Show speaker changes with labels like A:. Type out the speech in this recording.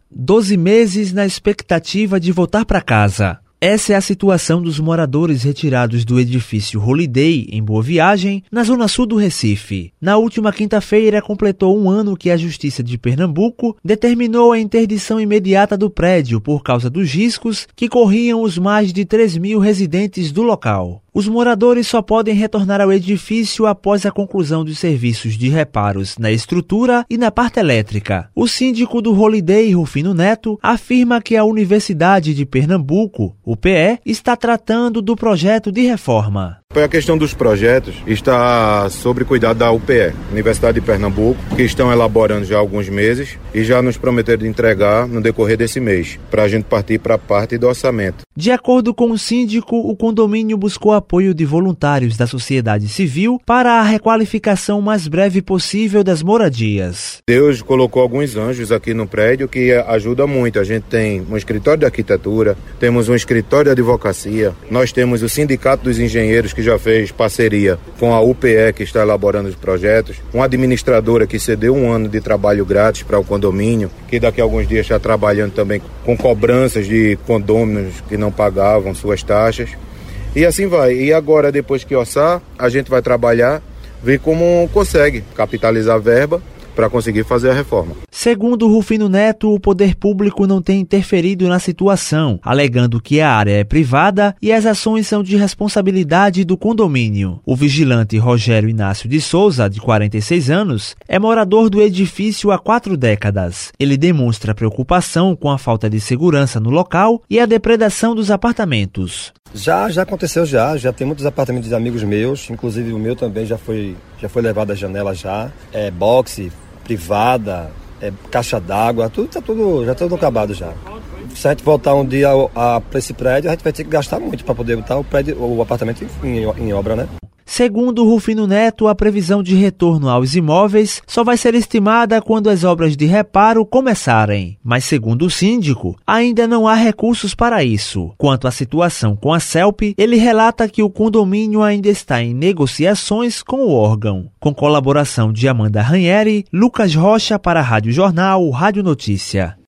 A: 12 meses na expectativa de voltar para casa. Essa é a situação dos moradores retirados do edifício Holiday, em Boa Viagem, na zona sul do Recife. Na última quinta-feira, completou um ano que a Justiça de Pernambuco determinou a interdição imediata do prédio por causa dos riscos que corriam os mais de 3.000 residentes do local. Os moradores só podem retornar ao edifício após a conclusão dos serviços de reparos na estrutura e na parte elétrica. O síndico do Holiday, Rufino Neto, afirma que a Universidade de Pernambuco, UPE, está tratando do projeto de reforma.
B: A questão dos projetos está sob cuidado da UPE, Universidade de Pernambuco, que estão elaborando já há alguns meses e já nos prometeram de entregar no decorrer desse mês, para a gente partir para a parte do orçamento.
A: De acordo com o síndico, o condomínio buscou apoio de voluntários da sociedade civil para a requalificação mais breve possível das moradias.
B: Deus colocou alguns anjos aqui no prédio que ajuda muito. A gente tem um escritório de arquitetura, temos um escritório de advocacia, nós temos o Sindicato dos Engenheiros que já fez parceria com a UPE, que está elaborando os projetos, uma administradora que cedeu um ano de trabalho grátis para o condomínio, que daqui a alguns dias está trabalhando também com cobranças de condôminos que não pagavam suas taxas. E assim vai. E agora, depois que orçar, a gente vai trabalhar, ver como consegue capitalizar a verba para conseguir fazer a reforma.
A: Segundo Rufino Neto, o poder público não tem interferido na situação, alegando que a área é privada e as ações são de responsabilidade do condomínio. O vigilante Rogério Inácio de Souza, de 46 anos, é morador do edifício há 4 décadas. Ele demonstra preocupação com a falta de segurança no local e a depredação dos apartamentos.
C: Já aconteceu já tem muitos apartamentos de amigos meus, inclusive o meu também já foi levado à janela já, boxe, privada, caixa d'água, já tudo acabado já. Se a gente voltar um dia para esse prédio, a gente vai ter que gastar muito para poder botar o apartamento em obra, né?
A: Segundo Rufino Neto, a previsão de retorno aos imóveis só vai ser estimada quando as obras de reparo começarem. Mas, segundo o síndico, ainda não há recursos para isso. Quanto à situação com a CELP, ele relata que o condomínio ainda está em negociações com o órgão. Com colaboração de Amanda Ranieri, Lucas Rocha para a Rádio Jornal, Rádio Notícia.